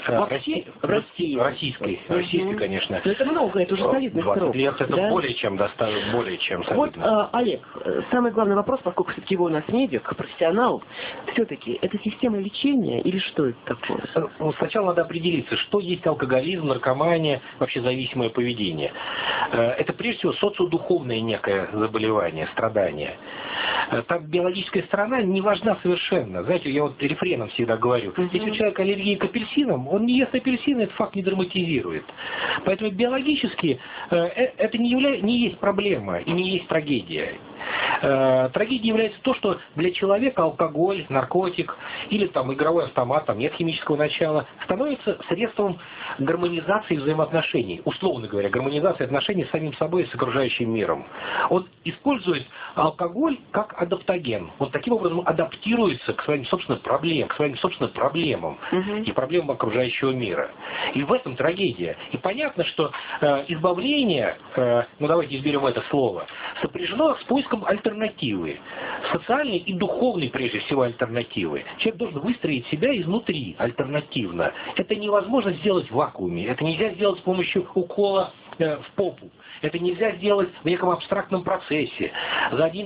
Российской, конечно. Но это много, это уже солидный 20 срок. лет это да? более чем достаточно, более чем солидно. Вот, Олег, самый главный вопрос, поскольку все-таки вы у нас медик, профессионал, все-таки это система лечения или что это такое? Ну, сначала надо определиться, что есть алкоголизм, наркомания, вообще зависимое поведение. Это прежде всего социодуховное некое заболевание, страдание. Там биологическая сторона не важна совершенно. Знаете, я вот рефреном всегда говорю, если у человека аллергия к апельсинам, он не ест апельсины, этот факт не драматизирует. Поэтому биологически это не есть проблема и не есть трагедия. Трагедией является то, что для человека алкоголь, наркотик или там игровой автомат, там нет химического начала, становится средством гармонизации взаимоотношений. Условно говоря, гармонизации отношений с самим собой и с окружающим миром. Он использует алкоголь как адаптоген. Он таким образом адаптируется к своим собственным проблемам и проблемам окружающего мира. И в этом трагедия. И понятно, что избавление, ну давайте изберем это слово, сопряжено с поиском альтернативы. Социальной и духовной, прежде всего, альтернативы. Человек должен выстроить себя изнутри альтернативно. Это невозможно сделать в вакууме. Это нельзя сделать с помощью укола в попу. Это нельзя сделать в неком абстрактном процессе. За один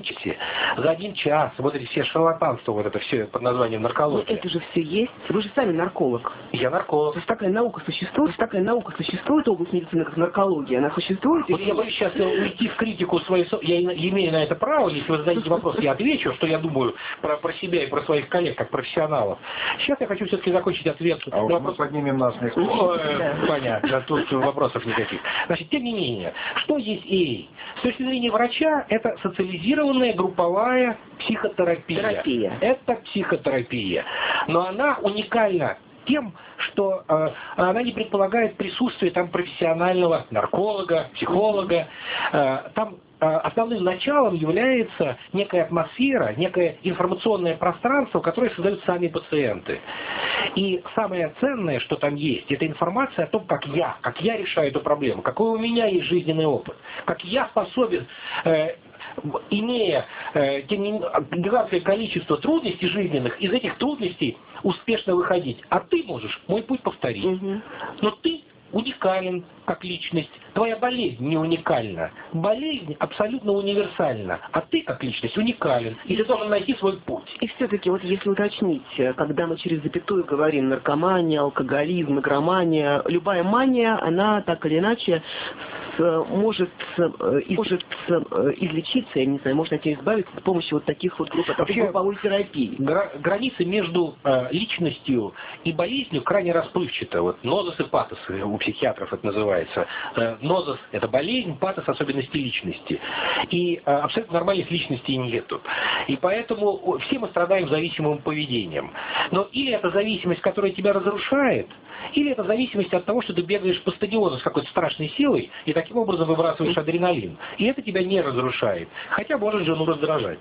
час. Вот эти все шарлатанства, вот это все под названием наркология. Но это же все есть. Вы же сами нарколог. Я нарколог. То есть такая наука существует, область медицины как наркология. Она существует? Вот я боюсь сейчас уйти в критику своей... Я имею на это право. Если вы зададите вопрос, я отвечу, что я думаю про себя и про своих коллег, как профессионалов. Сейчас я хочу все-таки закончить ответ на вопрос. Мы поднимем нас несколько. Понятно. Тут вопросов никаких. Значит, тем не менее, что есть эй? С точки зрения врача, это социализированная групповая психотерапия. Это психотерапия. Но она уникальна тем, что она не предполагает присутствие там профессионального нарколога, психолога. Там основным началом является некая атмосфера, некое информационное пространство, которое создают сами пациенты. И самое ценное, что там есть, это информация о том, как я решаю эту проблему, какой у меня есть жизненный опыт, как я способен, имея гигантское количество трудностей жизненных, из этих трудностей успешно выходить. А ты можешь мой путь повторить. Но ты уникален как личность. Твоя болезнь не уникальна. Болезнь абсолютно универсальна. А ты как личность уникален. И ты должен найти свой путь. И все-таки, вот если уточнить, когда мы через запятую говорим наркомания, алкоголизм, игромания, любая мания, она так или иначе может излечиться, я не знаю, можно от нее избавиться с помощью вот таких вот групповой терапии. Границы между личностью и болезнью крайне расплывчаты. Вот нозос и патос у психиатров это называется. Нозос – это болезнь, патос – особенности личности. И абсолютно нормальных личностей нету. И поэтому все мы страдаем зависимым поведением. Но или это зависимость, которая тебя разрушает, или это зависимость от того, что ты бегаешь по стадиону с какой-то страшной силой и таким образом выбрасываешь адреналин. И это тебя не разрушает. Хотя может жену раздражать.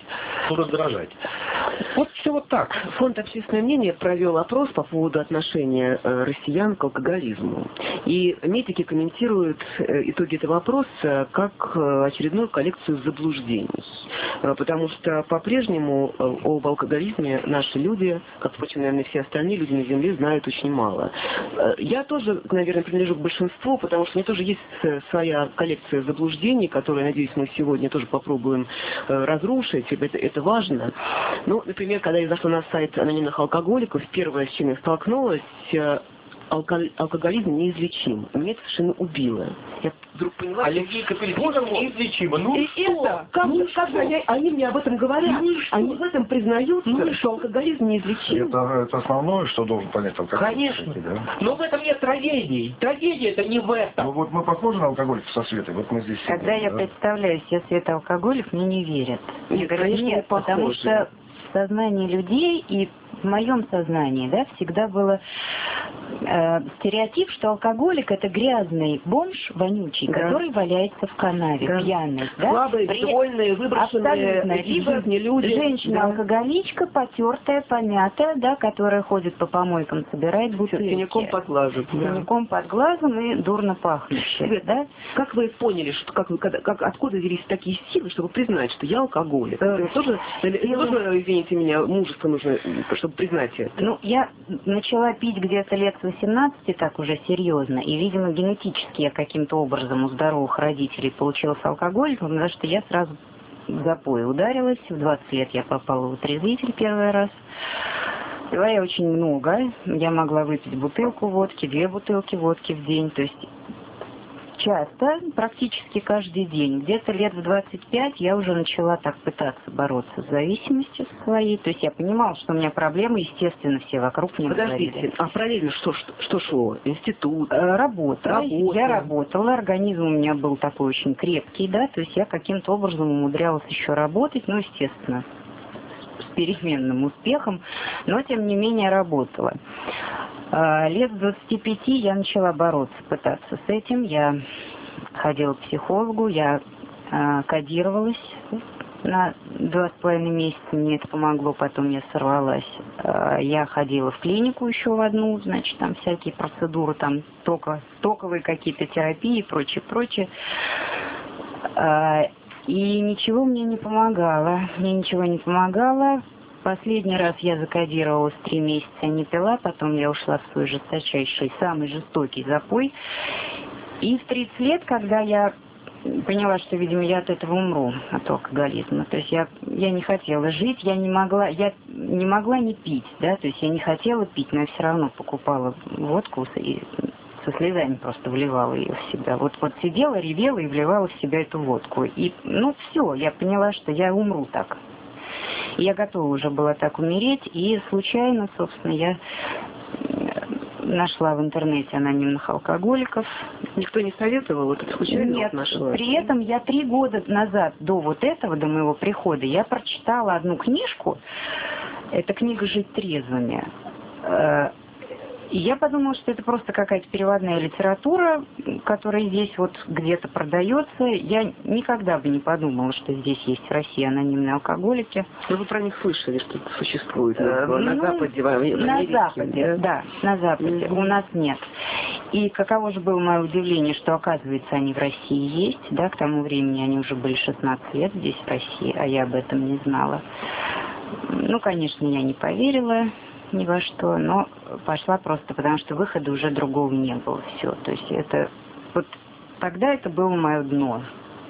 Вот все вот так. Фонд «Общественное мнение» провел опрос по поводу отношения россиян к алкоголизму. И медики комментируют итоги этого опроса как очередную коллекцию заблуждений. Потому что по-прежнему об алкоголизме наши люди, как, впрочем, наверное, все остальные люди на Земле, знают очень мало. Я тоже, наверное, принадлежу к большинству, потому что у меня тоже есть своя коллекция заблуждений, которые, надеюсь, мы сегодня тоже попробуем разрушить. Это важно. Ну, например, когда я зашла на сайт анонимных алкоголиков, первое, с чем я столкнулась, алкоголизм неизлечим. Меня это совершенно убило. Я вдруг поняла, аллергия к апельсинам неизлечима. Ну и что? Это, как же они мне об этом говорят? Они в этом признаются, что алкоголизм неизлечим. Это основное, что должен понять алкоголик. Конечно. Да? Но в этом нет трагедии. Трагедия это не в этом. Ну вот мы похожи на алкоголиков со Светой. Вот мы здесь Когда я представляю себе Света алкоголик, мне не верят. Нет, конечно, нет, потому что в сознании людей и в моем сознании, да, всегда было стереотип, что алкоголик это грязный бомж, вонючий, который валяется в канаве, пьяный. Да? Слабые, довольные, выброшенные из жизни люди. Женщина-алкоголичка, потертая, помятая, да, которая ходит по помойкам, собирает бутылки. Синяком под глазом. Синяком под глазом и дурно пахнущая. Да? Как вы поняли, что, откуда взялись такие силы, чтобы признать, что я алкоголик? Тоже, извините меня, мужество нужно, чтобы признать это. Ну, я начала пить где-то лет с 18 так уже серьезно, и, видимо, генетически я каким-то образом у здоровых родителей получилась алкоголиком, потому что я сразу в запой ударилась. В 20 лет я попала в отрезвитель первый раз. Пила я очень много. Я могла выпить бутылку водки, 2 бутылки водки в день. То есть часто, практически каждый день. Где-то лет в 25 я уже начала так пытаться бороться с зависимостью своей. То есть я понимала, что у меня проблемы, естественно, все вокруг мне говорили. Подождите, а параллельно что шло? Институт? Работа. Я работала, организм у меня был такой очень крепкий, да, то есть я каким-то образом умудрялась еще работать, ну, естественно, с переменным успехом, но тем не менее работала. Лет с 25 я начала бороться, пытаться с этим. Я ходила к психологу, я кодировалась на 2,5 месяца, мне это помогло, потом я сорвалась. Я ходила в клинику еще в одну, значит, там всякие процедуры, там токовые какие-то терапии и прочее. И ничего мне не помогало. Последний раз я закодировалась 3 месяца, не пила, потом я ушла в свой жесточайший, самый жестокий запой. И в 30 лет, когда я поняла, что, видимо, я от этого умру, от алкоголизма, то есть я не хотела жить, я не могла не пить, да, то есть я не хотела пить, но я все равно покупала водку и со слезами просто вливала ее в себя. Вот сидела, ревела и вливала в себя эту водку. И, все, я поняла, что я умру так. Я готова уже была так умереть, и случайно, собственно, я нашла в интернете анонимных алкоголиков. Никто не советовал? Вот это случайно? Нет, нашла? при этом я 3 года назад, до моего прихода, я прочитала одну книжку, это книга «Жить трезвыми». И я подумала, что это просто какая-то переводная литература, которая здесь вот где-то продается. Я никогда бы не подумала, что здесь есть в России анонимные алкоголики. Но вы про них слышали, что это существует на Западе, в Америке? На Западе, да, на Западе. У нас нет. И каково же было мое удивление, что, оказывается, они в России есть. Да, к тому времени они уже были 16 лет здесь, в России, а я об этом не знала. Конечно, я не поверила ни во что, но пошла просто потому, что выхода уже другого не было. Все. То есть тогда это было мое дно.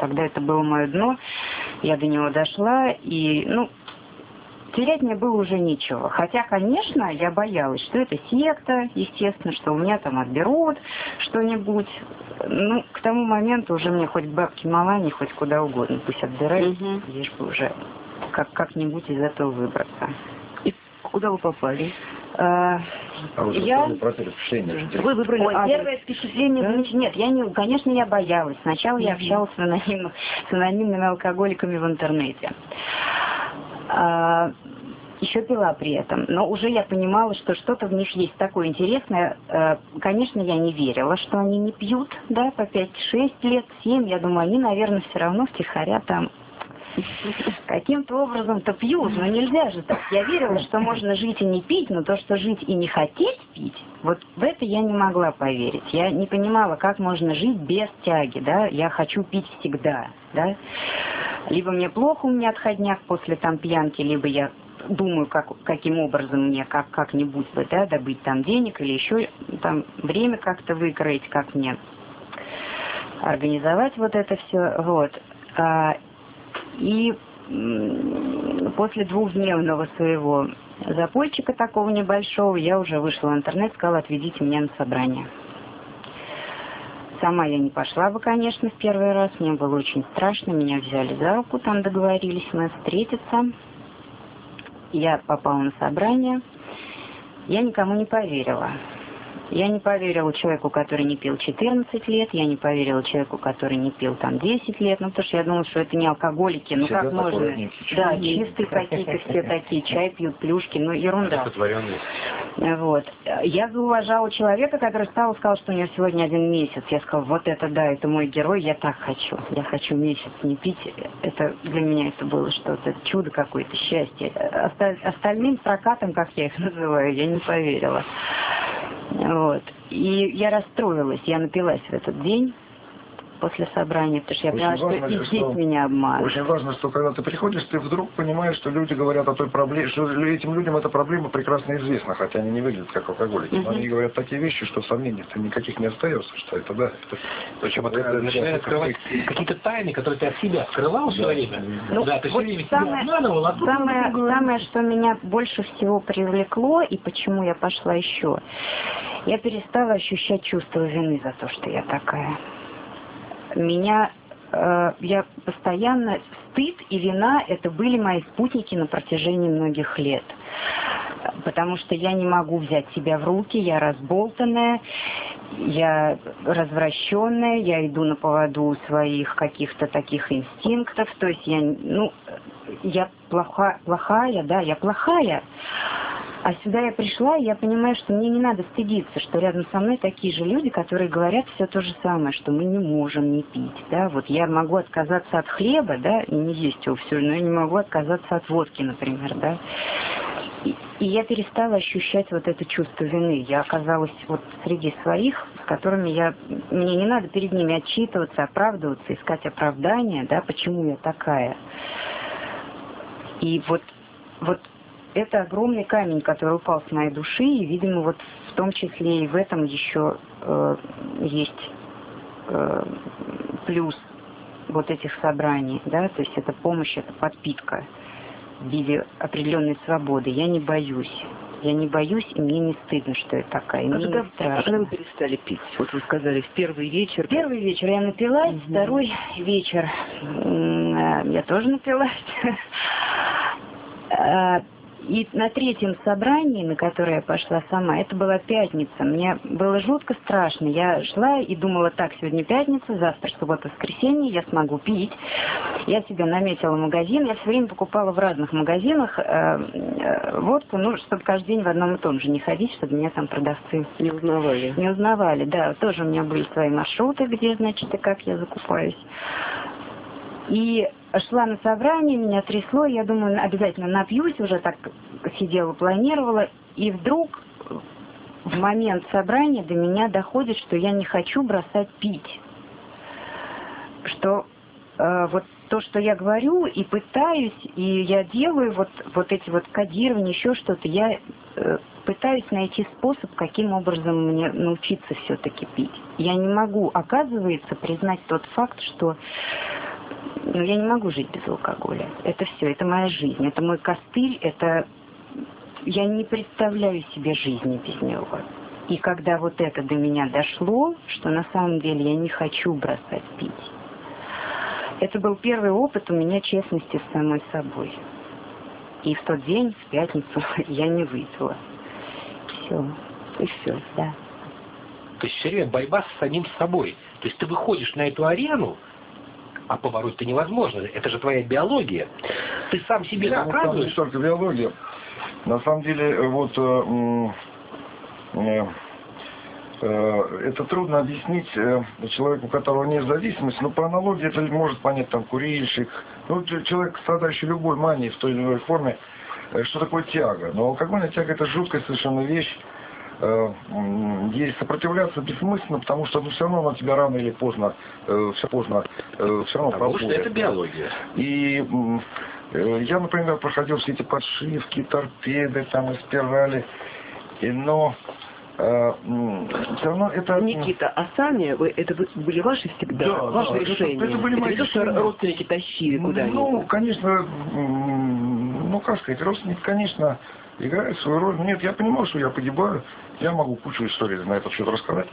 Я до него дошла, и, терять мне было уже нечего. Хотя, конечно, я боялась, что это секта, естественно, что у меня там отберут что-нибудь. К тому моменту уже мне хоть к бабке Малане, хоть куда угодно, пусть отбирают, лишь бы уже как-нибудь из этого выбраться. Куда вы попали? Вы выбрали первое впечатление, нет, конечно, я боялась. Сначала я общалась с анонимными алкоголиками в интернете. Еще пила при этом, но уже я понимала, что что-то в них есть такое интересное. Конечно, я не верила, что они не пьют, да, по 5-6 лет, 7. Я думаю, они, наверное, все равно втихаря там каким-то образом-то пьют, но нельзя же так. Я верила, что можно жить и не пить, но то, что жить и не хотеть пить, вот в это я не могла поверить. Я не понимала, как можно жить без тяги, да, я хочу пить всегда, да. Либо мне плохо, у меня отходняк после там пьянки, либо я думаю, каким образом мне как-нибудь бы, да, добыть там денег или еще там время как-то выкроить, как мне организовать вот это все, вот. И после 2-дневного своего запойчика такого небольшого я уже вышла в интернет, сказала: отведите меня на собрание. Сама я не пошла бы, конечно, в первый раз, мне было очень страшно, меня взяли за руку, там договорились мы встретиться. Я попала на собрание, я никому не поверила. Я не поверила человеку, который не пил 14 лет, я не поверила человеку, который не пил там 10 лет, потому что я думала, что это не алкоголики, как можно? Да, чистые какие-то все такие, чай пьют, плюшки, ерунда. Вот. Я зауважала человека, который встал и сказал, что у него сегодня 1 месяц. Я сказала: вот это да, это мой герой, я так хочу. Я хочу месяц не пить. Это для меня это было что-то, чудо какое-то, счастье. Остальным прокатом, как я их называю, я не поверила. Вот. И я расстроилась, я напилась в этот день. после собрания, потому что я Очень поняла, важно, что и здесь меня обманывают. Очень важно, что когда ты приходишь, ты вдруг понимаешь, что люди говорят о той проблеме, что этим людям эта проблема прекрасно известна, хотя они не выглядят как алкоголики. Но они говорят такие вещи, что сомнений-то никаких не остается, что это, да. Причем начинают открывать какие-то тайны, которые ты от себя скрывал все время. Ну, Да, ты все вот время себя обманывал, а тут самое, что меня больше всего привлекло, и почему я пошла еще, я перестала ощущать чувство вины за то, что я такая. Я постоянно, стыд и вина, это были мои спутники на протяжении многих лет. Потому что я не могу взять себя в руки, я разболтанная, я развращенная, я иду на поводу своих каких-то таких инстинктов, то есть я плохая, да, я плохая. А сюда я пришла, и я понимаю, что мне не надо стыдиться, что рядом со мной такие же люди, которые говорят все то же самое, что мы не можем не пить, да, вот я могу отказаться от хлеба, да, и не есть его все, но я не могу отказаться от водки, например, да. И я перестала ощущать вот это чувство вины. Я оказалась вот среди своих, с которыми мне не надо перед ними отчитываться, оправдываться, искать оправдания, да, почему я такая. И вот это огромный камень, который упал с моей души, и, видимо, вот в том числе и в этом еще есть плюс вот этих собраний, да, то есть это помощь, это подпитка в виде определенной свободы. Я не боюсь, и мне не стыдно, что я такая, и мне не страшно. А когда вы перестали пить? Вот вы сказали, в первый вечер. Первый вечер я напилась, второй вечер я тоже напилась. И на третьем собрании, на которое я пошла сама, это была пятница. Мне было жутко страшно. Я шла и думала, так, сегодня пятница, завтра суббота, воскресенье, я смогу пить. Я себе наметила магазин. Я все время покупала в разных магазинах водку, чтобы каждый день в одном и том же не ходить, чтобы меня там продавцы не узнавали. Не узнавали, да. Тоже у меня были свои маршруты, где, значит, и как я закупаюсь. И шла на собрание, меня трясло, я думаю, обязательно напьюсь, уже так сидела, планировала, и вдруг в момент собрания до меня доходит, что я не хочу бросать пить. Что вот то, что я говорю и пытаюсь, и я делаю вот эти вот кодирования, еще что-то, я пытаюсь найти способ, каким образом мне научиться все-таки пить. Я не могу, оказывается, признать тот факт, что я не могу жить без алкоголя. Это все, это моя жизнь, это мой костыль, это... Я не представляю себе жизни без него. И когда вот это до меня дошло, что на самом деле я не хочу бросать пить, это был первый опыт у меня честности с самой собой. И в тот день, в пятницу, я не выпила. Все. И все, да. То есть все время борьба с самим собой. То есть ты выходишь на эту арену, а побороть-то невозможно. Это же твоя биология. Ты сам себе доказываешь. Не только биология. На самом деле, это трудно объяснить человеку, у которого нет зависимости, но по аналогии это может понять там курильщик, человек, страдающий любой манией в той или иной форме, что такое тяга. Но алкогольная тяга — это жуткая совершенно вещь. Ей сопротивляться бессмысленно, потому что все равно она тебя рано или поздно, все равно проходит. Потому что это биология. И я, например, проходил все эти подшивки, торпеды, там, и спирали, но все равно это... Никита, а сами это были ваши всегда? Да, ваши решения? Это были мои решения. Родственники тащили куда-нибудь? Ну, конечно, как сказать, родственники, конечно, играют свою роль. Нет, я понимал, что я погибаю, я могу кучу историй на этот счет рассказать.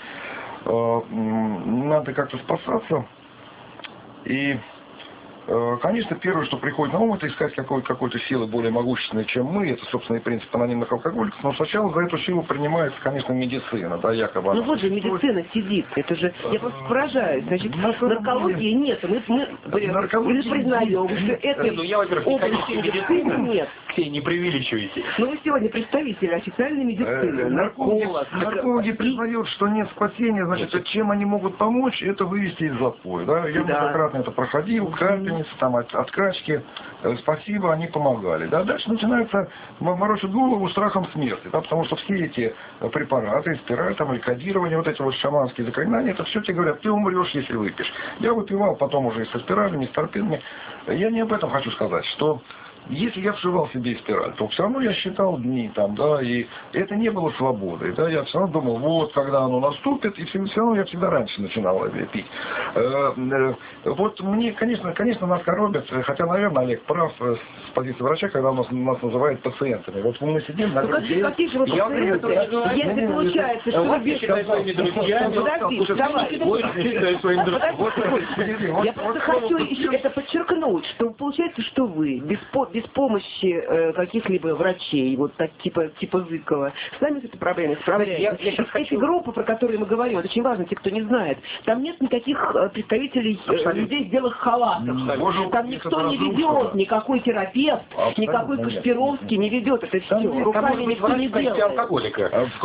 Надо как-то спасаться. И, конечно, первое, что приходит на ум, это искать какой-то силы более могущественной, чем мы. Это, собственно, и принцип анонимных алкоголиков. Но сначала за эту силу принимается, конечно, медицина, да, якобы. Ну вот же медицина сидит. Это же, я просто поражаюсь. Значит, наркологии нет. Мы признаем, что это я, во-первых, области медицины нет. Не преувеличивайте. Но вы сегодня представители официальной медицины. Наркологи признают, что нет спасения, значит, чем они могут помочь, это вывести из запоя. Да? Я многократно это проходил, капельницы, пепельницы, там, от крачки, спасибо, они помогали. Да? Дальше начинается морочить голову страхом смерти, да? Потому что все эти препараты, спираль, там, или кодирование, вот эти вот шаманские заклинания, это все тебе говорят, ты умрешь, если выпьешь. Я выпивал потом уже и со спиралями, и с торпедами. Я не об этом хочу сказать, что если я вшивал себе спираль, то все равно я считал дни там, да, и это не было свободой, да, я все равно думал, вот, когда оно наступит, и все равно я всегда раньше начинал пить. Вот мне, конечно, нас коробят, хотя, наверное, Олег прав с позиции врача, когда нас называют пациентами. Вот мы сидим на... Какие же вы пациенты? Если получается, что вы считаете своими друзьями, подожди, давай. Я просто хочу еще это подчеркнуть, что получается, что вы без помощи каких-либо врачей, вот так, типа Зыкова, сами с этой проблемой справляетесь. Эти группы, про которые мы говорим, это очень важно, те, кто не знает, там нет никаких представителей людей в белых халатах. Там никто не ведет, никакой терапевт, никакой Кашпировский не ведет это все. Руками никто не делает. Алкоголика.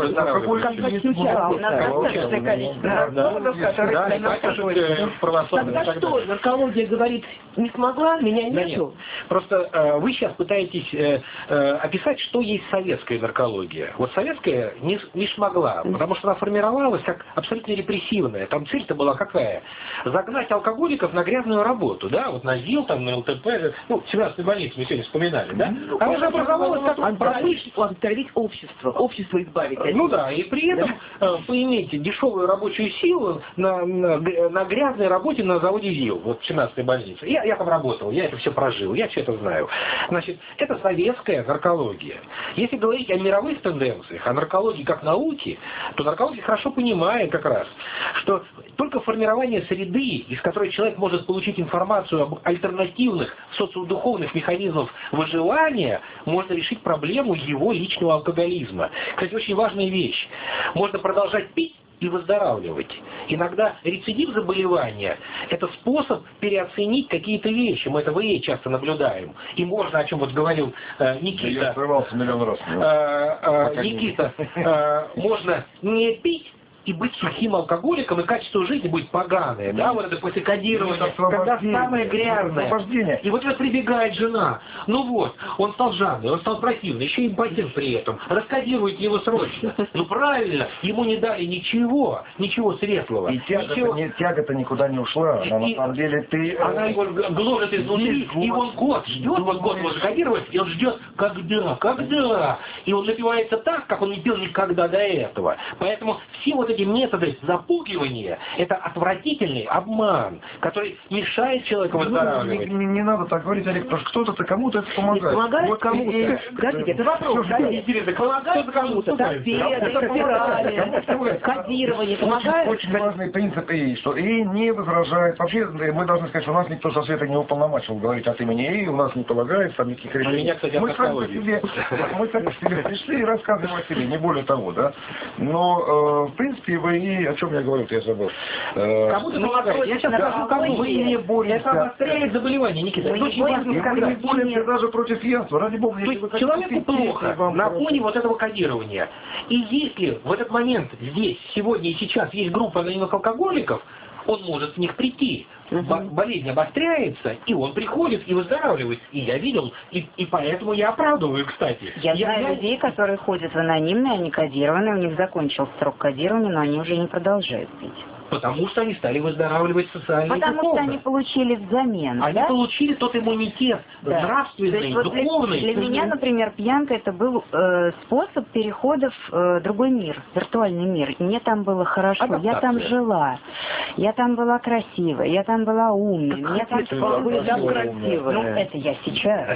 Тогда что, наркология говорит, не смогла, меня нету? Просто вы сейчас пытаетесь описать, что есть советская наркология. Вот советская не смогла, потому что она формировалась как абсолютно репрессивная. Там цель-то была какая? Загнать алкоголиков на грязную работу, да, вот на ЗИЛ, там, на ЛТП, ну, 17-й больнице мы сегодня вспоминали, да? Она же образовалась как... Остановить общество избавить. Ну да, и при этом поиметь дешевую рабочую силу на грязной работе на заводе ЗИЛ, вот в 17-й больнице. Я там работал, я это все прожил, я все это знаю. Значит, это советская наркология. Если говорить о мировых тенденциях, о наркологии как науке, то наркология хорошо понимает как раз, что только формирование среды, из которой человек может получить информацию об альтернативных социодуховных механизмах выживания, можно решить проблему его личного алкоголизма. Кстати, очень важная вещь. Можно продолжать пить и выздоравливать. Иногда рецидив заболевания – это способ переоценить какие-то вещи. Мы это в ИЭ часто наблюдаем. И можно, о чем вот говорил Никита. Я срывался миллион раз. Никита, можно не пить и быть сухим алкоголиком, и качество жизни будет поганое, да, вот это после кодирования, когда самое грязное. И вот прибегает жена, ну вот, он стал жадный, он стал противный, еще и импотент при этом, раскодирует его срочно. Ну правильно, ему не дали ничего светлого. И тяга-то никуда не ушла, она на самом деле она его гложет изнутри, и он год ждет, вот год может кодировать, и он ждет, когда, и он напивается так, как он не пил никогда до этого. Поэтому все вот эти методы запугивания – это отвратительный обман, который мешает человеку выздоравливать. Не надо так говорить, Олег, потому что кто-то кому-то это помогает. Не помогает вот кому-то. Подождите, это вопрос. Помогает кому-то. Кодирование помогает. Очень важный принцип ИИ, что ИИ не возражает. Вообще, мы должны сказать, что у нас никто со света не уполномочил говорить от имени ИИ, у нас не полагается там никаких решений. Меня, кстати, мы сами по себе пришли и рассказываем о себе, не более того, да. Но, в принципе, вы ИИ, о чем я говорю, я забыл. Кому-то помогает. Я сейчас скажу, кому вы не боретесь. Это обостряет заболевание, Никита. Это очень важно сказать. Вы не боретесь даже против пьянства, ради бога. То есть человеку плохо на фоне вот этого кодирования. И если в этот момент здесь, сегодня и сейчас есть группа анонимных алкоголиков, он может в них прийти. Болезнь обостряется, и он приходит и выздоравливает. И я видел, и поэтому я оправдываю, кстати. Я знаю людей, которые ходят в анонимные, они кодированные, у них закончился срок кодирования, но они уже не продолжают пить. Потому что они стали выздоравливать социально и духовно. Потому что они получили взамен. Они получили тот иммунитет нравственный, вот духовный. Для меня, например, пьянка это был способ перехода в другой мир, виртуальный мир. И мне там было хорошо, я там жила, я там была красивая, я там была умной. Мне там красивая. Ну, это я сейчас.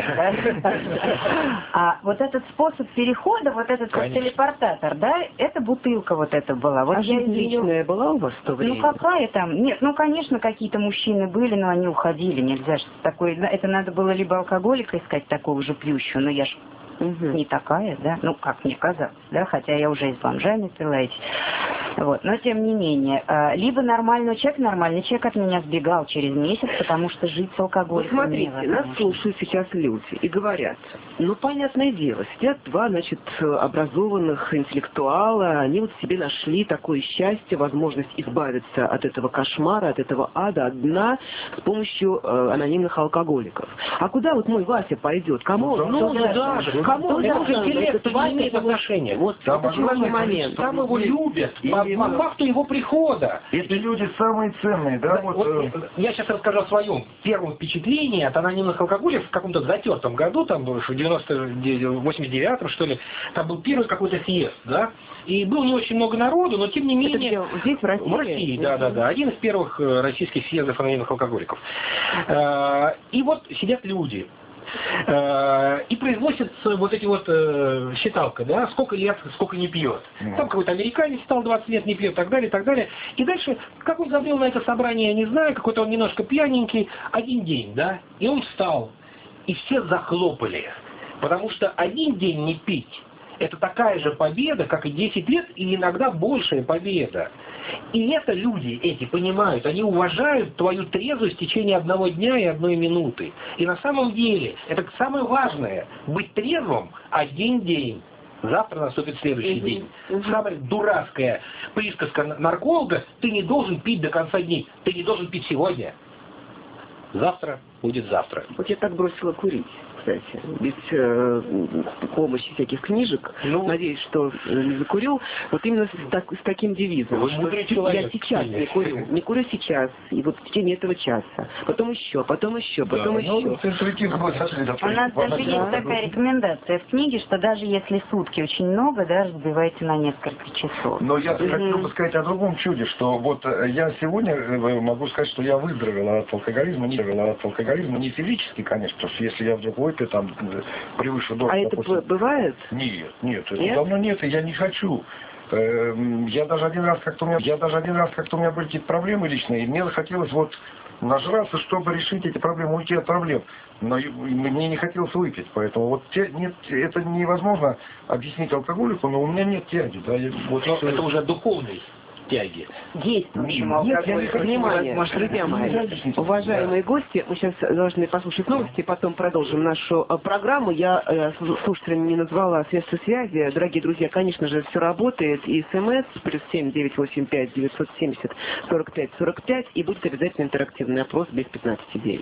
А вот этот способ перехода, вот этот телепортатор, да, это бутылка вот эта была. А жизнь личная была у вас в то время? Ну какая там? Нет, ну конечно какие-то мужчины были, но они уходили. Нельзя же такое. Это надо было либо алкоголика искать такого же пьющего, но я ж не такая, да, ну, как мне казалось, да, хотя я уже и с бомжами пила эти. Вот. Но тем не менее, либо нормальный человек от меня сбегал через месяц, потому что жить с алкоголем. Вот смотрите, нас слушают сейчас люди и говорят, ну, понятное дело, сидят два, значит, образованных интеллектуала, они вот себе нашли такое счастье, возможность избавиться от этого кошмара, от этого ада одна с помощью анонимных алкоголиков. А куда вот мой Вася пойдет? Кому он нужен? Кому он нужен? Это не имеет отношения. Вот это очень важный момент. Там его любят. По факту его прихода. Эти люди самые ценные, да? Я сейчас расскажу о своем первом впечатлении от анонимных алкоголиков в каком-то затертом году, там, в 89-м, что ли, там был первый какой-то съезд, да, и было не очень много народу, но тем не менее... Это здесь, в России? В России, да. Один из первых российских съездов анонимных алкоголиков. И вот сидят люди. И произносится вот эти вот считалка, да, сколько лет, сколько не пьет. Там какой-то американец стал 20 лет не пьет, так далее, так далее. И дальше, как он забрел на это собрание, я не знаю, какой-то он немножко пьяненький, один день, да, и он встал, и все захлопали, потому что один день не пить, это такая же победа, как и 10 лет, и иногда большая победа. И это люди эти понимают, они уважают твою трезвость в течение одного дня и одной минуты. И на самом деле, это самое важное, быть трезвым один день. Завтра наступит следующий день. Самая дурацкая присказка нарколога: ты не должен пить до конца дней, ты не должен пить сегодня. Завтра будет завтра. Вот я так бросила курить, кстати, без помощи всяких книжек. Надеюсь, что не закурю. Вот именно с таким девизом. Вы мудрый человек. Я сейчас не курю. Не курю сейчас. И вот в течение этого часа. Потом еще. Ну, еще. У нас даже есть такая рекомендация в книге, что даже если сутки очень много, да, разбивайте на несколько часов. Но я хотел бы сказать о другом чуде, что вот я сегодня могу сказать, что я выздоровел от алкоголизма, не физически, конечно, потому что если я вдруг выпью там превыше дозы... А это бывает? Нет, это давно нет, и я не хочу. Я даже один раз как-то у меня были какие-то проблемы личные, и мне захотелось вот нажраться, чтобы решить эти проблемы, уйти от проблем. Но мне не хотелось выпить, поэтому вот нет, это невозможно объяснить алкоголику, но у меня нет тяги. Да, это уже духовный тяги. Действующим алкоголиком. Внимание, друзья мои, уважаемые гости, мы сейчас должны послушать новости, потом продолжим нашу программу. Я слушателям не назвала средства связи. Дорогие друзья, конечно же, все работает. И СМС +7 985 970 45 45, и будет обязательно интерактивный опрос без 15,9.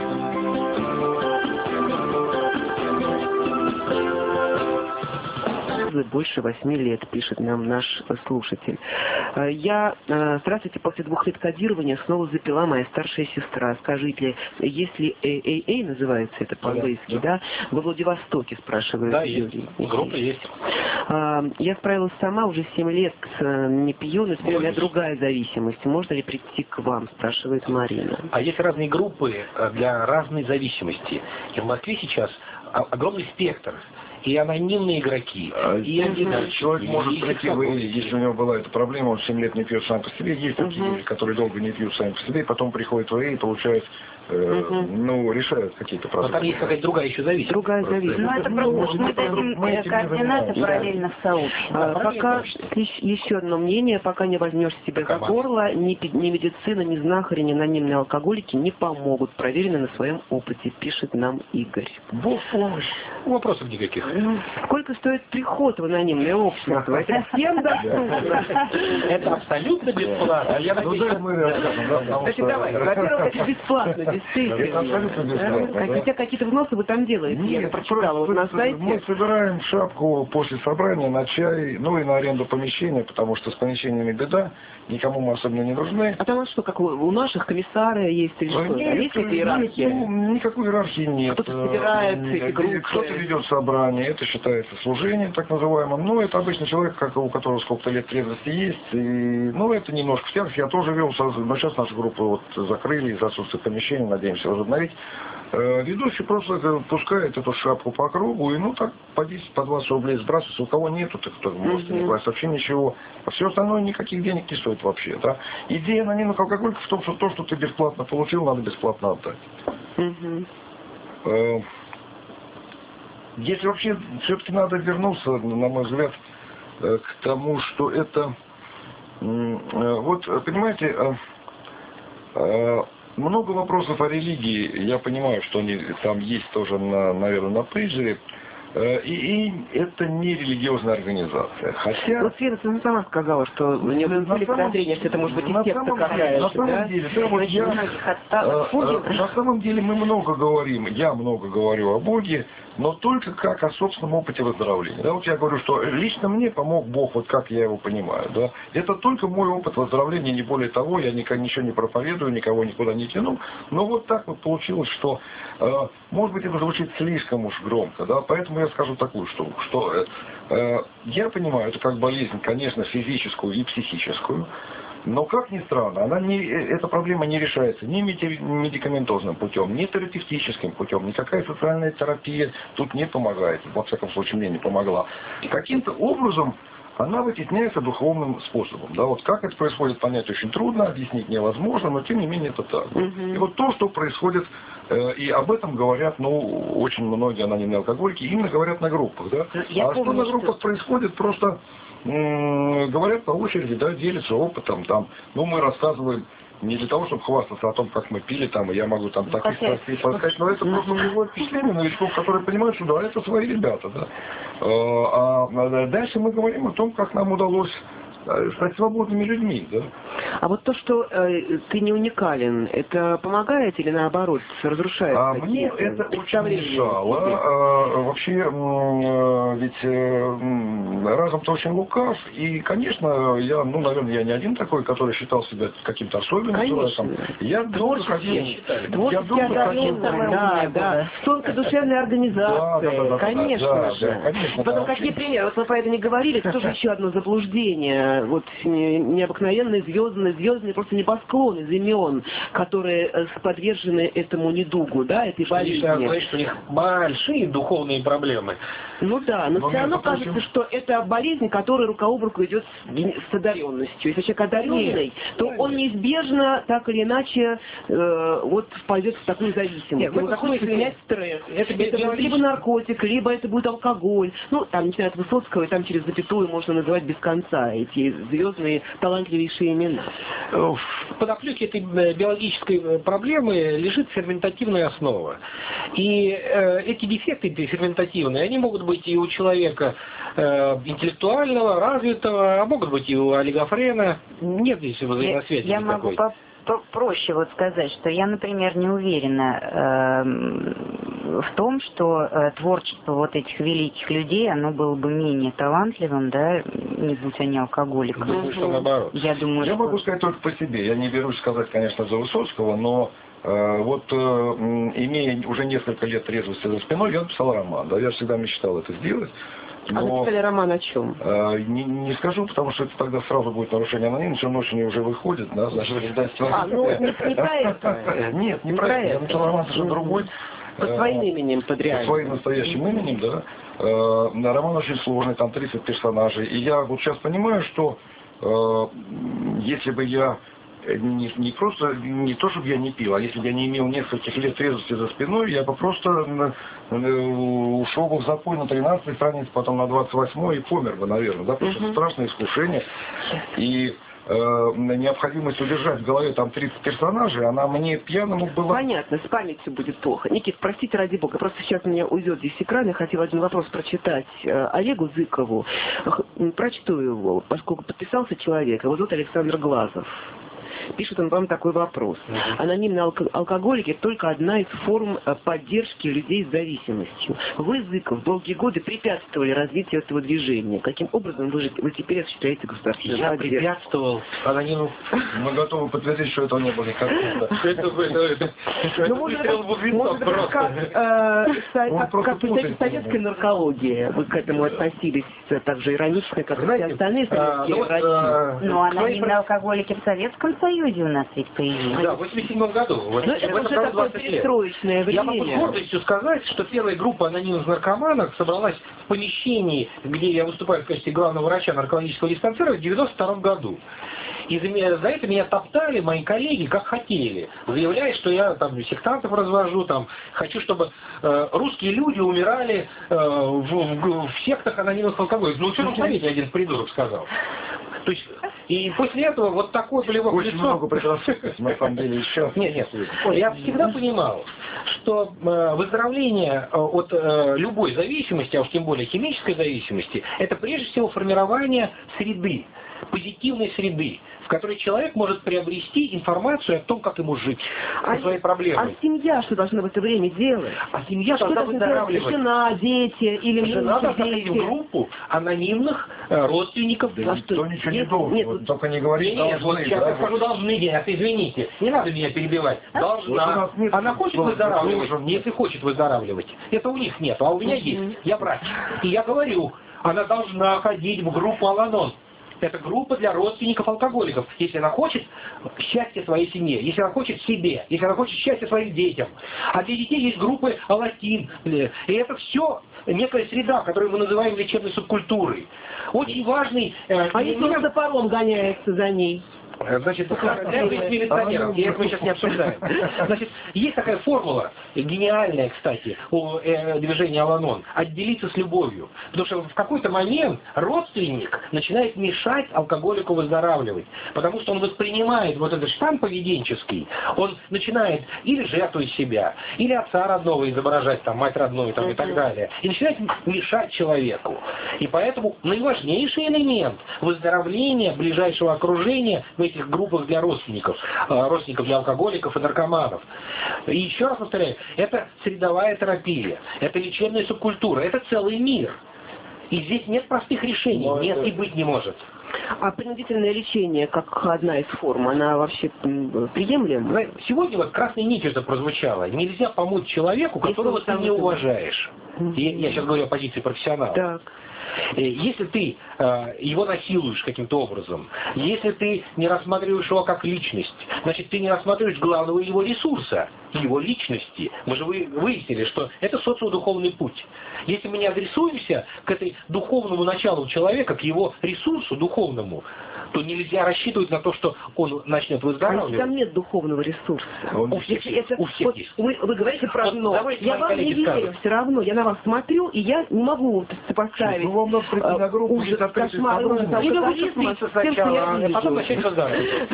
Больше 8 лет, пишет нам наш слушатель. Здравствуйте, после 2 лет кодирования снова запила моя старшая сестра. Скажите, если AA называется это по-английски, да? Во Владивостоке, спрашивает Юрий. Да, есть. Группа есть. Я справилась сама, уже 7 лет не пью, но теперь у меня другая зависимость. Можно ли прийти к вам, спрашивает Марина. А есть разные группы для разной зависимости. И в Москве сейчас огромный спектр. И анонимные игроки, и одиночки. Человек может прийти, если у него была эта проблема, он 7 лет не пьет сам по себе. Есть такие люди, которые долго не пьют сами по себе, и потом приходят в и получают, решают какие-то проблемы. Но там есть какая-то другая еще зависимость. Другая зависимость. Ну, это просто мы дадим координаты параллельно в сообществе. Пока еще одно мнение, пока не возьмешь себя за горло, ни медицина, ни знахари, ни анонимные алкоголики не помогут. Проверено на своем опыте, пишет нам Игорь. Бог помощь. Вопросов никаких. Сколько стоит приход в анонимное общество? Это всем доступно? Это абсолютно бесплатно. Значит, давай. Во-первых, это бесплатно, действительно. Это абсолютно бесплатно. Хотя какие-то взносы вы там делаете, я прочитала вот на сайте. Мы собираем шапку после собрания на чай, и на аренду помещения, потому что с помещениями беда, никому мы особенно не нужны. А там что, как у наших комиссары есть или что? Есть какие-то иерархии? Никакой иерархии нет. Кто-то собирает эти группы. Кто-то ведет собрание, это считается служением, так называемым. Это обычный человек, у которого сколько-то лет трезвости есть. И, это немножко тягость. Я тоже вел, но сейчас нашу группу закрыли из-за отсутствия помещения, надеемся возобновить. Ведущий просто пускает эту шапку по кругу, и так по 10, по 20 рублей сбрасывается. У кого нету, так кто может не класть вообще ничего. А все остальное никаких денег не стоит вообще. Да? Идея анонимных алкоголиков в том, что то, что ты бесплатно получил, надо бесплатно отдать. если вообще все-таки надо вернуться, на мой взгляд, к тому, что это... Вот, понимаете, много вопросов о религии, я понимаю, что они там есть тоже, наверное, на пейджере. И это не религиозная организация. Хотя... Вот Света сама сказала, что у нее были подозрения, что это может быть и секта какая-то. На самом деле, да, вот на самом деле мы много говорим, я много говорю о Боге, но только как о собственном опыте выздоровления. Да, вот я говорю, что лично мне помог Бог, вот как я его понимаю. Да. Это только мой опыт выздоровления, не более того, я ничего не проповедую, никого никуда не тяну. Но вот так вот получилось, что, может быть, это звучит слишком уж громко, да, поэтому я скажу такую штуку, что я понимаю, это как болезнь, конечно, физическую и психическую. Но, как ни странно, эта проблема не решается ни медикаментозным путем, ни терапевтическим путем, никакая социальная терапия тут не помогает. Во всяком случае, мне не помогла. И каким-то образом она вытесняется духовным способом. Да, вот как это происходит, понять очень трудно, объяснить невозможно, но тем не менее это так. И вот то, что происходит, и об этом говорят, очень многие анонимные алкоголики, именно говорят на группах. Да? Что на группах происходит, просто говорят по очереди, да, делятся опытом, там, мы рассказываем не для того, чтобы хвастаться о том, как мы пили, там, и я могу там так и сказать, но это просто производит впечатление новичков, которые понимают, что да, это свои ребята, да. А дальше мы говорим о том, как нам удалось стать свободными людьми, да. А вот то, что ты не уникален, это помогает или наоборот разрушает? Мне это очень мешало. Вообще, ведь разум-то очень лукав, и, конечно, я, наверное, я не один такой, который считал себя каким-то особенным человеком. Я долго ходил, да. Тонкодушевная организация, конечно же. Потом какие примеры? Вот мы по этому не говорили, это тоже еще одно заблуждение. Вот необыкновенные звездные просто небосклоны из имен, которые подвержены этому недугу, да, этой болезни. Говорит, что у них большие духовные проблемы. Ну да, но все равно кажется, что это болезнь, которая рука об руку идет с одаренностью. Если человек одаренный, то он неизбежно, так или иначе, вот впадет в такую зависимость. Ему захочется менять стресс. Это либо наркотик, либо это будет алкоголь. Там, начиная от Высоцкого, и там через запятую можно называть без конца эти звездные, талантливейшие имена. В подоплеке этой биологической проблемы лежит ферментативная основа. И эти дефекты ферментативные, они могут быть и у человека интеллектуального, развитого, а могут быть и у олигофрена. Нет здесь взаимосвязи я никакой. Могу проще вот сказать, что я, например, не уверена в том, что творчество вот этих великих людей, оно было бы менее талантливым, да, не будь они алкоголиками. Думаю, что наоборот. Я могу сказать только по себе. Я не берусь сказать, конечно, за Высоцкого, но имея уже несколько лет трезвости за спиной, я написал роман. Да, я всегда мечтал это сделать. А написали роман о чем? Не скажу, потому что это тогда сразу будет нарушение анонимности, он очень уже выходит, да, значит, издательство. Не про это? Нет, не про это. Я написал роман совершенно другой. Под своим именем, под реальным. Под своим настоящим именем, да. Роман очень сложный, там 30 персонажей. И я вот сейчас понимаю, что если бы я не то, чтобы я не пил, а если бы я не имел нескольких лет трезвости за спиной, я бы просто ушел бы в запой на 13-й странице, потом на 28-й и помер бы, наверное, да, потому что страшное искушение. И необходимость удержать в голове там 30 персонажей, она мне пьяному была... Понятно, с памятью будет плохо. Никит, простите ради бога, просто сейчас у меня уйдет здесь экран, я хотела один вопрос прочитать Олегу Зыкову. Прочту его, поскольку подписался человек, его зовут Александр Глазов. Пишет он вам такой вопрос. Анонимные алкоголики – только одна из форм поддержки людей с зависимостью. Вы, Зыков, долгие годы препятствовали развитию этого движения. Каким образом вы теперь осуществляете государственную поддержку? Я препятствовал анониму. Мы готовы подтвердить, что этого не было никогда. Может быть, как представитель советской наркологии вы к этому относились так же иронично, как и все остальные советские врачи? Но анонимные алкоголики в Советском Союзе у нас ведь появились. Да, в 87 году. Это уже такое перестроечное время. Я могу с гордостью сказать, что первая группа анонимных наркоманов собралась в помещении, где я выступаю в качестве главного врача наркологического диспансера в 92 году. И за это меня топтали мои коллеги, как хотели, заявляя, что я там сектантов развожу, там, хочу, чтобы русские люди умирали в сектах анонимных алкоголиков. Ну, что совете один придурок сказал. То есть, и после этого вот такое плевок в лицо... Очень много предрассудков, на самом деле, еще... Нет, я всегда понимал, что выздоровление от любой зависимости, а уж тем более химической зависимости, это прежде всего формирование среды, позитивной среды, в которой человек может приобрести информацию о том, как ему жить, о своей проблеме. А семья что должна в это время делать? А семья что должна выздоравливать. Жена, дети или жена должна дети. ходить в группу анонимных родственников. Да никто ничего не должен, нет, только не говорить Нет, вот сейчас я скажу должны, извините, не надо меня перебивать. Должна. Она хочет выздоравливать, если хочет выздоравливать. Это у них нет, а у меня есть. Я врач. И я говорю, она должна ходить в группу Ал-Анон. Это группа для родственников алкоголиков. Если она хочет счастья своей семье, если она хочет себе, если она хочет счастья своим детям. А для детей есть группы Алатин. И это все некая среда, которую мы называем лечебной субкультурой. Очень важный... А если он топором гоняется за ней? Значит, для быть милиционером, это мы сейчас не обсуждаем. Значит, есть такая формула, гениальная, кстати, у движения Ал-Анон, отделиться с любовью. Потому что в какой-то момент родственник начинает мешать алкоголику выздоравливать. Потому что он воспринимает вот этот штамп поведенческий, он начинает или жертвовать себя, или отца родного изображать, там, мать родную там, и так далее. И начинает мешать человеку. И поэтому наиважнейший элемент выздоровления ближайшего окружения в этих группах для родственников для алкоголиков и наркоманов. И еще раз повторяю, это средовая терапия, это лечебная субкультура, это целый мир. И здесь нет простых решений, нет и быть не может. А принудительное лечение, как одна из форм, она вообще приемлема? Сегодня вот красной нитью это прозвучало. Нельзя помочь человеку, которого ты не уважаешь. Я сейчас говорю о позиции профессионала. Так. Если ты его насилуешь каким-то образом, если ты не рассматриваешь его как личность, значит, ты не рассматриваешь главного его ресурса, его личности. Мы же выяснили, что это социодуховный путь. Если мы не адресуемся к этой духовному началу человека, к его ресурсу духовному, то нельзя рассчитывать на то, что он начнет выздоравливать. Там нет духовного ресурса. У всех есть. Вы говорите про дно. Я вам не верю все равно. Я на вас смотрю, и я не могу сопоставить. Ну, вам надо прийти на группу, ужас, кошмар, или выцепиться сначала, а потом начать выздоравливать.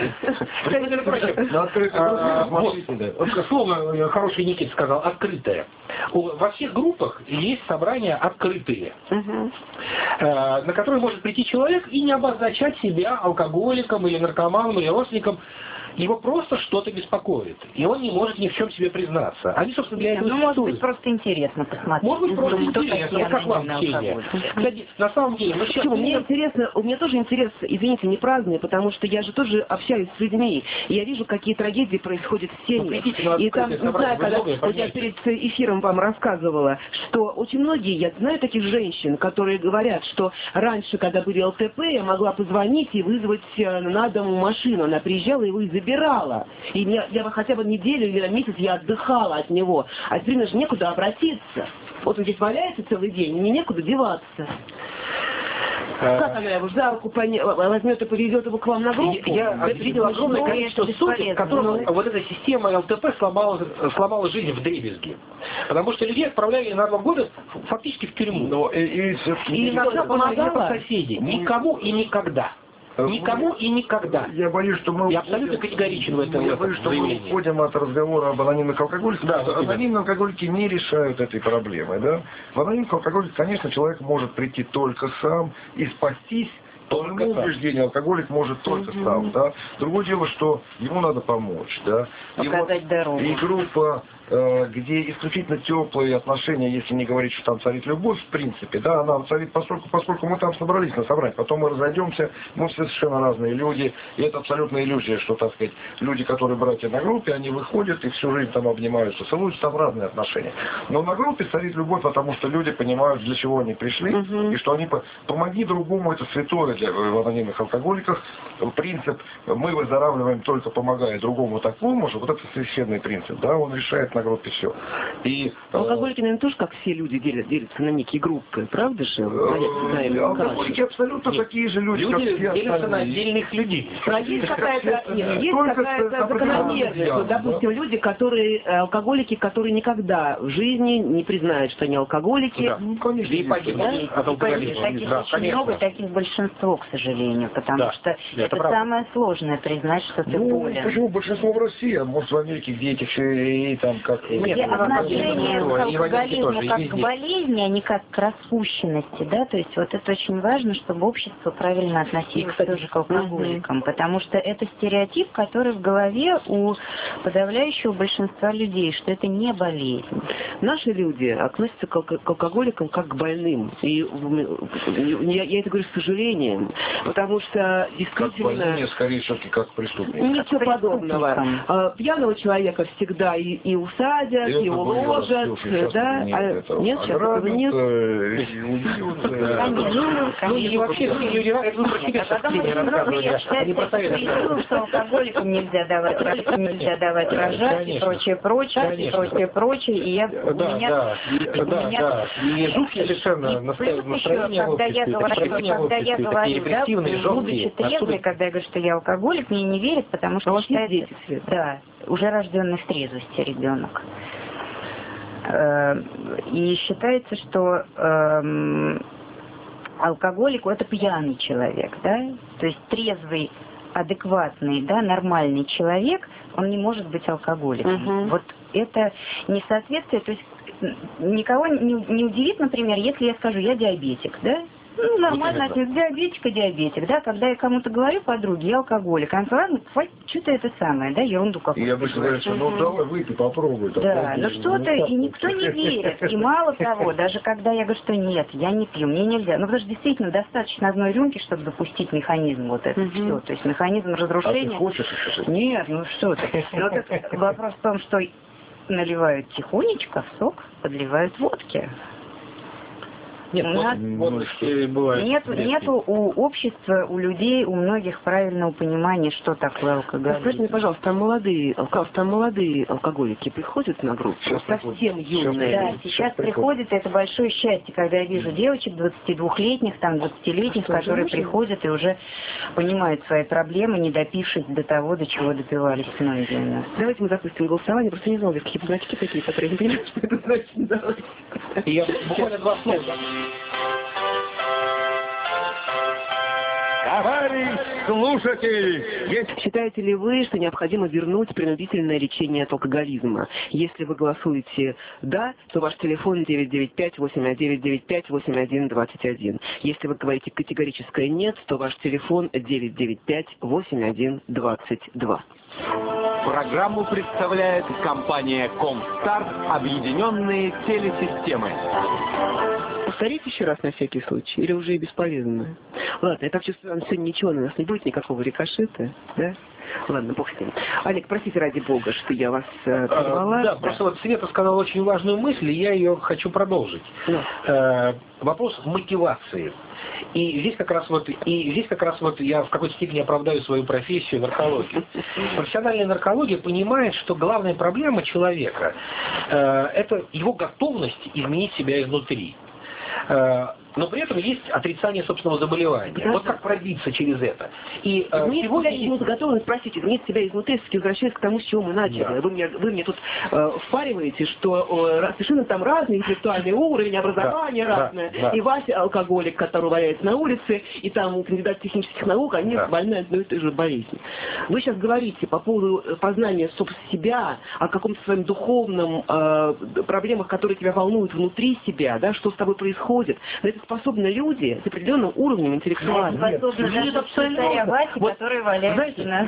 Слово хороший Никита сказал, открытое. Во всех группах есть собрания открытые, на которые может прийти человек и не обозначать себя алкоголиком или наркоманом или родственником. Его просто что-то беспокоит, и он не может ни в чем себе признаться. Они, собственно, для этого может быть, просто интересно посмотреть. Может быть, просто интересно. Вот как вам общение? Кстати, на самом деле, мы сейчас... Мне интересно, у меня тоже интерес, извините, не праздный, потому что я же тоже общаюсь с людьми, и я вижу, какие трагедии происходят в семьях. И там, не знаю, когда вот я перед эфиром вам рассказывала, что очень многие, я знаю таких женщин, которые говорят, что раньше, когда были ЛТП, я могла позвонить и вызвать на дом машину. Она приезжала и его забирала. И я хотя бы неделю или месяц я отдыхала от него. А теперь мне же некуда обратиться. Вот он здесь валяется целый день, и мне некуда деваться. Как она его за руку возьмет и повезет его к вам на группу? Я видел огромное количество случаев, в которых вот эта система ЛТП сломала жизнь вдребезги. Потому что людей отправляли на 2 года фактически в тюрьму. И иногда помогала соседи. Никому и никогда. Никому и никогда. Я боюсь, что мы... Я абсолютно категоричен в этом. Я боюсь, что мы уходим от разговора об анонимных алкоголиках. Да, анонимные алкоголики не решают этой проблемы. Да? В анонимных алкоголиках, конечно, человек может прийти только сам и спастись. По моему убеждению, алкоголик может только сам. Да? Другое дело, что ему надо помочь. Да? Показать дорогу. И группа, где исключительно теплые отношения, если не говорить, что там царит любовь, в принципе, да, она царит, поскольку мы там собрались на собрание, потом мы разойдемся, мы все совершенно разные люди, и это абсолютная иллюзия, что, так сказать, люди, которые братья на группе, они выходят и всю жизнь там обнимаются, целуются, там разные отношения. Но на группе царит любовь, потому что люди понимают, для чего они пришли, и что они помоги другому, это святое в анонимных алкоголиках. Принцип «мы выздоравливаем только помогая другому такому же», вот это священный принцип, да, он решает на группе, все. И алкоголики, наверное, тоже, как все люди, делятся на некие группы, правда же? Алкоголики абсолютно такие же люди, как все делятся на остальные. отдельных людей. Есть какая-то закономерность. Вот, допустим, люди, которые алкоголики, которые никогда в жизни не признают, что они алкоголики. Да, конечно, и погибнут от алкоголизма. Таких Да, очень конечно. много, таких большинство, к сожалению, потому Да, что это правда. самое сложное, признать, что ты болен. Почему большинство в России, а может в Америке, где этих и там как... Нет, Где отношение к и в Америке алкоголизму тоже, и как к везде. болезни, а не как к распущенности, да, то есть вот это очень важно, чтобы общество правильно относилось тоже к алкоголикам, потому что это стереотип, который в голове у подавляющего большинства людей, что это не болезнь. Наши люди относятся к алкоголикам как к больным. И я это говорю с сожалением, потому что Как действительно... больные, скорее все-таки как преступники. Ничего подобного. Пьяного человека всегда и усадят, и уложат, да? Нет, сейчас этого нет. Ну и вообще, это вы про себя сейчас не рассказывали, а не про совет. Что алкоголикам нельзя давать рожать и прочее. И я, у меня... И жуткие совершенно настроения в обществе, Когда я говорю, репрессивные, будучи жесткие. трезвой, когда я говорю, что я алкоголик, мне не верят, потому что считается, да, уже рожденный в трезвости ребенок. И считается, что алкоголик это пьяный человек, да, то есть трезвый, адекватный, да, нормальный человек, он не может быть алкоголиком. Вот это несоответствие, то есть никого не удивит, например, если я скажу, я диабетик, да? Ну, нормально, диабетик, да, когда я кому-то говорю, подруге, я алкоголик, она говорит, ладно, хватит, что-то это самое, да, ерунду какую-то. Я обычно говорю, что ну давай выпей, попробуй. Да, ну что-то, и никто не верит, и мало того, даже когда я говорю, что нет, я не пью, мне нельзя, ну потому что действительно достаточно одной рюмки, чтобы запустить механизм вот этот, все, то есть механизм разрушения. А ты хочешь еще? Нет, ну что ты, вопрос в том, что наливают тихонечко в сок, подливают водки. Нет, бывает. Нету у общества, у людей, у многих правильного понимания, что такое алкоголизм. Скажите мне, пожалуйста, там молодые алкоголики приходят на группу? Совсем юные. Да, сейчас приходят, это большое счастье, когда я вижу девочек 22-летних, там 20-летних, которые приходят и уже понимают свои проблемы, не допившись до того, до чего допивались многие у нас. Давайте мы запустим голосование, просто не знаю, какие значки такие, которые не понимают, что это значит. Давайте. Я буквально два слова. Товарищ слушатель! Считаете ли вы, что необходимо вернуть принудительное лечение от алкоголизма? Если вы голосуете «да», то ваш телефон 995-8195-8121. Если вы говорите категорическое «нет», то ваш телефон 995-8122. Программу представляет компания «Комстарт. Объединенные телесистемы». Повторите еще раз на всякий случай, или уже и бесполезно? Ладно, я так чувствую, сегодня ничего на нас не будет, никакого рикошета, да? Ладно, бог с ним. Олег, простите ради бога, что я вас прервала. Да, просто вот Света сказала очень важную мысль, и я ее хочу продолжить. Вопрос мотивации. И здесь как раз вот я в какой-то степени оправдаю свою профессию наркологию. Профессиональная наркология понимает, что главная проблема человека это его готовность изменить себя изнутри. Но при этом есть отрицание собственного заболевания. Да. Вот как пробиться через это. И сегодня готовность, простите, изменить себя изнутри, возвращаясь к тому, с чего мы начали. Да. Вы мне тут впариваете, что совершенно там разный интеллектуальный уровень, образование разное. Да. И Вася алкоголик, который валяется на улице, и там кандидат технических наук, они больны одной и той же болезнью. Вы сейчас говорите по поводу познания собственно себя, о каком-то своем духовном проблемах, которые тебя волнуют внутри себя, да, что с тобой происходит. На это способны люди с определенным уровнем интеллектуальным. Способны даже абсолютно Васи, которые валяются на...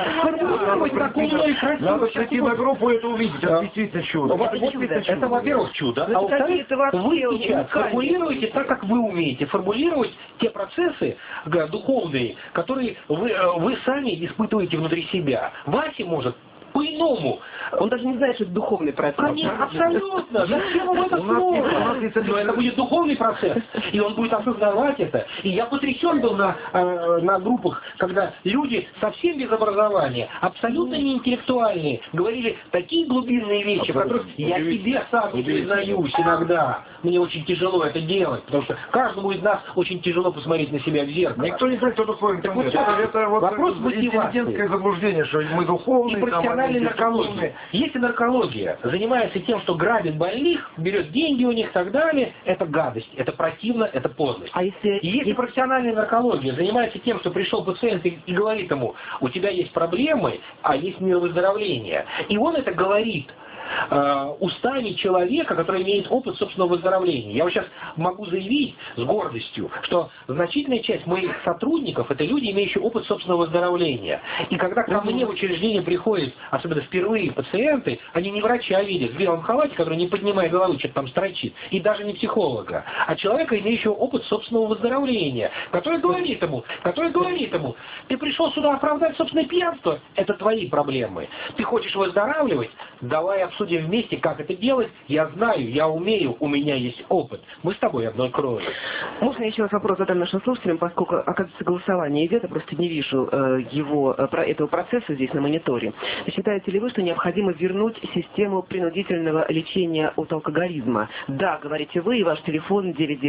Надо прийти на группу и это увидеть. Это действительно чудо. Это, во-первых, чудо. А во-вторых, вы сейчас формулируете так, как вы умеете. Формулировать те процессы духовные, которые вы сами испытываете внутри себя. Вася может по по-иному. Он даже не знает, что это духовный процесс. Конечно, абсолютно. Зачем ему это слово? Но это будет духовный процесс, и он будет осознавать это. И я потрясен был на группах, когда люди совсем без образования, абсолютно не интеллектуальные, говорили такие глубинные вещи, в которых я себе сам не признаюсь иногда. Мне очень тяжело это делать, потому что каждому из нас очень тяжело посмотреть на себя в зеркало. Никто не знает, кто такой интернет. Это вот вопрос интеллигентское заблуждение, что мы духовные. И профессиональная наркология. Если наркология занимается тем, что грабит больных, берет деньги у них и так далее, это гадость, это противно, это подлость. А если профессиональная наркология занимается тем, что пришел пациент и говорит ему, у тебя есть проблемы, а есть мир выздоровления, и он это говорит устами человека, который имеет опыт собственного выздоровления. Я вот сейчас могу заявить с гордостью, что значительная часть моих сотрудников — это люди, имеющие опыт собственного выздоровления. И когда ко мне в учреждение приходят, особенно впервые пациенты, они не врача видят в белом халате, который, не поднимая головы, что-то там строчит, и даже не психолога, а человека, имеющего опыт собственного выздоровления, который говорит ему, ты пришел сюда оправдать собственное пьянство, это твои проблемы. Ты хочешь выздоравливать? Давай обсудим вместе, как это делать. Я знаю, я умею, у меня есть опыт. Мы с тобой одной крови. Можно еще раз вопрос задам нашим слушателям, поскольку, оказывается, голосование идет, я просто не вижу этого процесса здесь на мониторе. Считаете ли вы, что необходимо вернуть систему принудительного лечения от алкоголизма? Да, говорите вы, и ваш телефон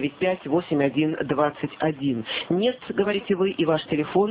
995-8121. Нет, говорите вы, и ваш телефон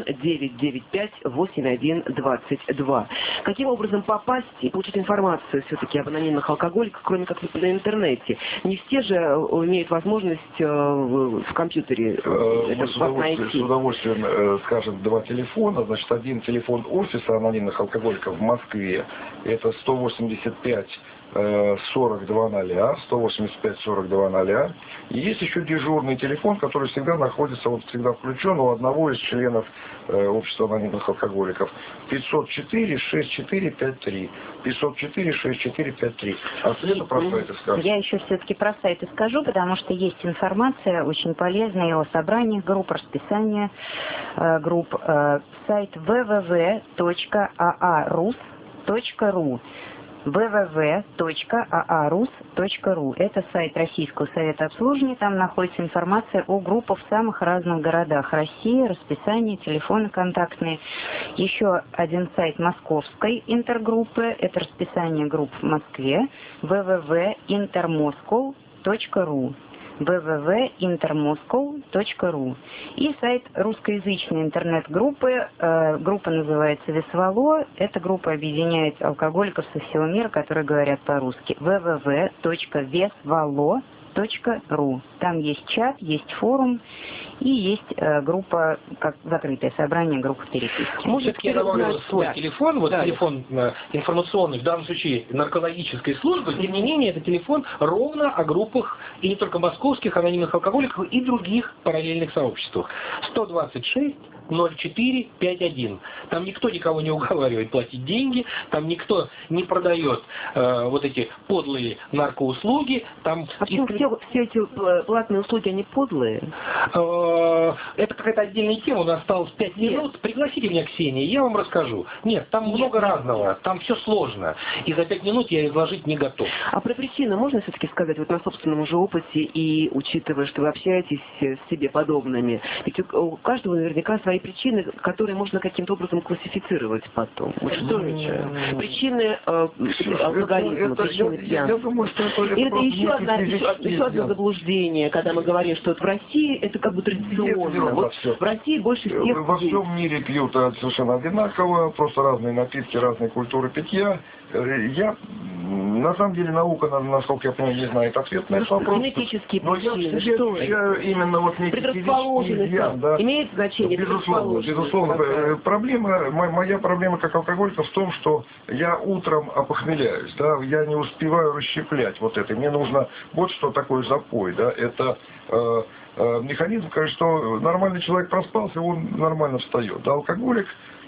995-8122. Каким образом попасть и получить информацию все-таки об анонимных алкоголиках, кроме как на интернете? Не все же имеют возможность в компьютере вас найти. С удовольствием скажем два телефона. Значит, один телефон офиса анонимных алкоголиков в Москве, это 185 4200, 185 4200. И есть еще дежурный телефон, который всегда находится, он всегда включен у одного из членов общества анонимных алкоголиков. 504-6453. 504-6453. А Света про сайты скажет. Я еще все-таки про сайты скажу, потому что есть информация очень полезная о собраниях групп, расписание групп. Сайт www.aarus.ru www.aarus.ru. Это сайт Российского совета обслуживания. Там находится информация о группах в самых разных городах России, расписание, телефоны контактные. Еще один сайт Московской интергруппы. Это расписание групп в Москве. www.intermoscow.ru www.intermoscow.ru. И сайт русскоязычной интернет-группы. Группа называется «Весвало». Эта группа объединяет алкоголиков со всего мира, которые говорят по-русски. www.vesvalo.ru. Там есть чат, есть форум и есть группа, как закрытое собрание, группа переписки. Может, я добавлю свой телефон, телефон информационный, в данном случае наркологической службы, тем не менее, это телефон ровно о группах, и не только московских анонимных алкоголиков, и других параллельных сообществах. 126 0451. Там никто никого не уговаривает платить деньги, там никто не продает вот эти подлые наркоуслуги. Там почему все эти платные услуги, они подлые? Это какая-то отдельная тема, у нас осталось 5 минут. Пригласите меня, Ксения, я вам расскажу. Нет, там много разного, там все сложно. И за 5 минут я изложить не готов. А про причину можно все-таки сказать вот на собственном уже опыте, и учитывая, что вы общаетесь с себе подобными? Ведь у каждого наверняка свои причины, которые можно каким-то образом классифицировать потом. Вот что это? Причины алкоголизма, причины пьянства. Я думаю, что это еще одно заблуждение, когда мы говорим, что вот в России это как бы традиционно. Вот в России больше всех во всем мире пьют совершенно одинаково, просто разные напитки, разные культуры питья. На самом деле, наука, насколько я понимаю, не знает ответ на этот вопрос. Генетические причины, но я встречаю именно вот предрасположенность, имеет значение. Безусловно. Моя проблема как алкоголика в том, что я утром опохмеляюсь, да, я не успеваю расщеплять вот это. Мне нужно вот что такое запой, да, это механизм, конечно, что нормальный человек проспался, он нормально встает. Да, алкоголик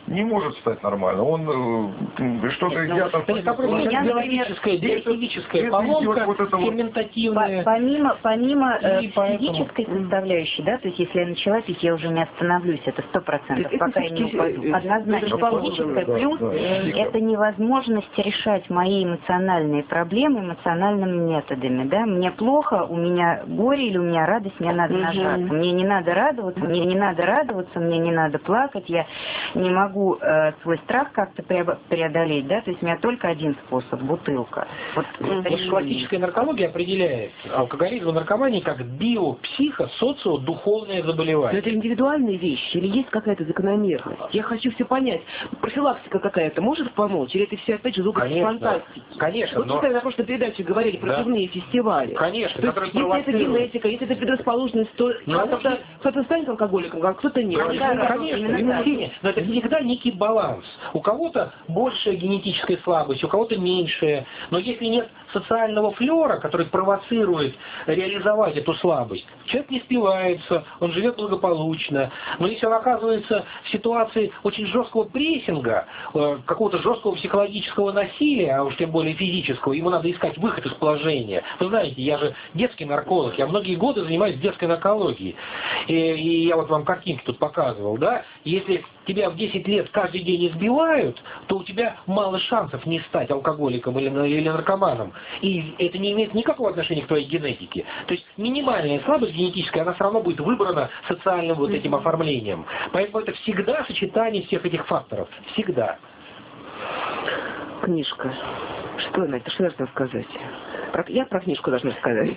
не может стать нормально. Он что-то едят... Биохимическая поломка, ферментативная. Помимо физической составляющей, да, то есть если я начала пить, я уже не остановлюсь, это 100%, пока я не упаду. Однозначно физическая, плюс это невозможность решать мои эмоциональные проблемы эмоциональными методами, да, мне плохо, у меня горе или у меня радость, мне надо нажаться, мне не надо радоваться, мне не надо плакать, я не могу свой страх как-то преодолеть, да, то есть у меня только один способ — бутылка. Вот классическая наркология определяет алкоголизм и наркоманию как био-психо-социо-духовное заболевание. Но это индивидуальные вещи или есть какая-то закономерность? Я хочу все понять. Профилактика какая-то может помочь? Или это все опять же область фантастики? Конечно. Вот мы на прошлой передаче говорили про пивные фестивали. Конечно. То есть, если это генетика, если это предрасположенность, то кто-то станет алкоголиком, а кто-то нет. Конечно. Но это всегда некий баланс. У кого-то большая генетическая слабость, у кого-то меньшая. Но если нет социального флера, который провоцирует реализовать эту слабость, человек не спивается, он живет благополучно. Но если он оказывается в ситуации очень жесткого прессинга, какого-то жесткого психологического насилия, а уж тем более физического, ему надо искать выход из положения. Вы знаете, я же детский нарколог, я многие годы занимаюсь детской наркологией. И я вот вам картинки тут показывал, да? Если тебя в 10 лет каждый день избивают, то у тебя мало шансов не стать алкоголиком или наркоманом. И это не имеет никакого отношения к твоей генетике. То есть минимальная слабость генетическая, она все равно будет выбрана социальным вот этим оформлением. Поэтому это всегда сочетание всех этих факторов. Всегда. Книжка. Что на это? Что должна сказать? Я про книжку должна сказать.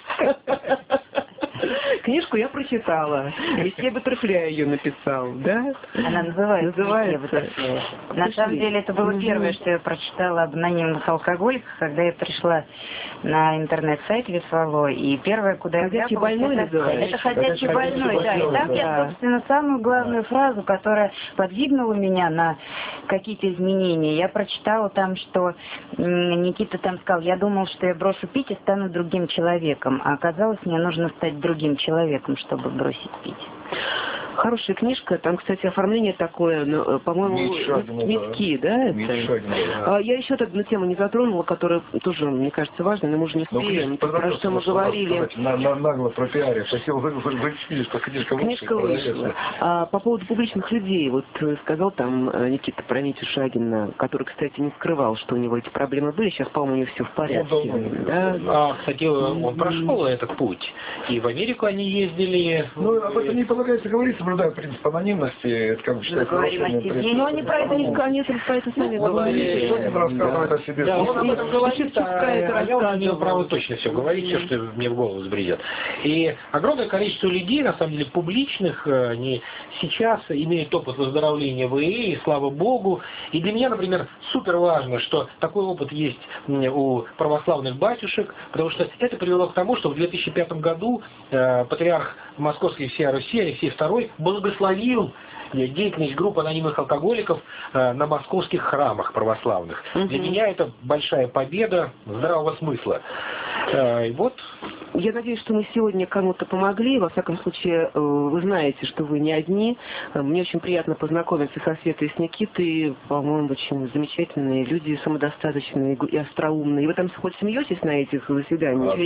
Книжку я прочитала. Месье Баттерфляй ее написал, да? Она называется. На самом деле, это было первое, что я прочитала об анонимных алкоголиках, когда я пришла на интернет-сайт Весвало, и первое, куда я «Ходячий больной» называется. Это «Ходячий больной», да. И там я, собственно, самую главную фразу, которая подвигнула меня на какие-то изменения, я прочитала там, что Никита там сказал: я думал, что я брошу пить и стану другим человеком, а оказалось, мне нужно стать другим человеком, чтобы бросить пить. Хорошая книжка, там, кстати, оформление такое, по-моему, миски, да? Я еще одну тему не затронула, которая тоже, мне кажется, важная, но мы уже не успеем, про что мы говорили. Нагло пропиарив, хотел зачтить, что книжка вышла. По поводу публичных людей, вот сказал там Никита про Митю Шагина, который, кстати, не скрывал, что у него эти проблемы были, сейчас, по-моему, у него все в порядке. Кстати, он прошел этот путь, и в Америку они ездили. Ну, об этом не полагается говорить, соблюдая принцип анонимности, это как бы считается нарушением принципа. Но они про это не про это сами говорили. Что не рассказывает о себе. Да, он об этом говорит, а я уже не право точно все говорить, все, что мне в голову взбредет. И огромное количество людей, на самом деле, публичных, они сейчас имеют опыт выздоровления в ИИ, и слава Богу. И для меня, например, супер важно, что такой опыт есть у православных батюшек, потому что это привело к тому, что в 2005 году патриарх Московской всей Руси Алексей II благословил деятельность группы анонимных алкоголиков на московских храмах православных. Для меня это большая победа здравого смысла. И вот. Я надеюсь, что мы сегодня кому-то помогли. Во всяком случае, вы знаете, что вы не одни. Мне очень приятно познакомиться со Светой и с Никитой. По-моему, очень замечательные люди, самодостаточные и остроумные. И вы там хоть смеетесь на этих заседаниях?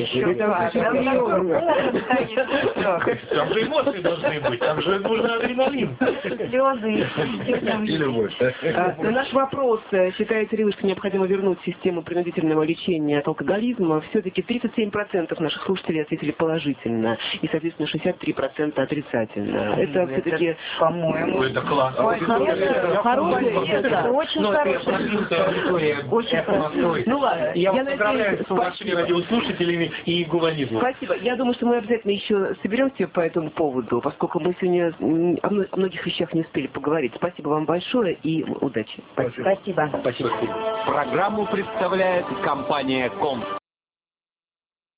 Там же эмоции должны быть, там же нужен адреналин. Слезы. И любовь. Наш вопрос: считаете ли вы, что необходимо вернуть систему принудительного лечения от алкоголизма? Все-таки 37% наших слушателей ответили положительно, и, соответственно, 63% отрицательно. Это все-таки, по-моему, это классно. Хорошее, очень хорошее. Очень хорошо. Ну ладно, я вас поздравляю с вашими радиослушателями и гуманизмом. Спасибо. Я думаю, что мы обязательно еще соберемся по этому поводу, поскольку мы сегодня о многих вещах не успели поговорить. Спасибо вам большое и удачи. Спасибо. Спасибо. Программу представляет компания «Комстар».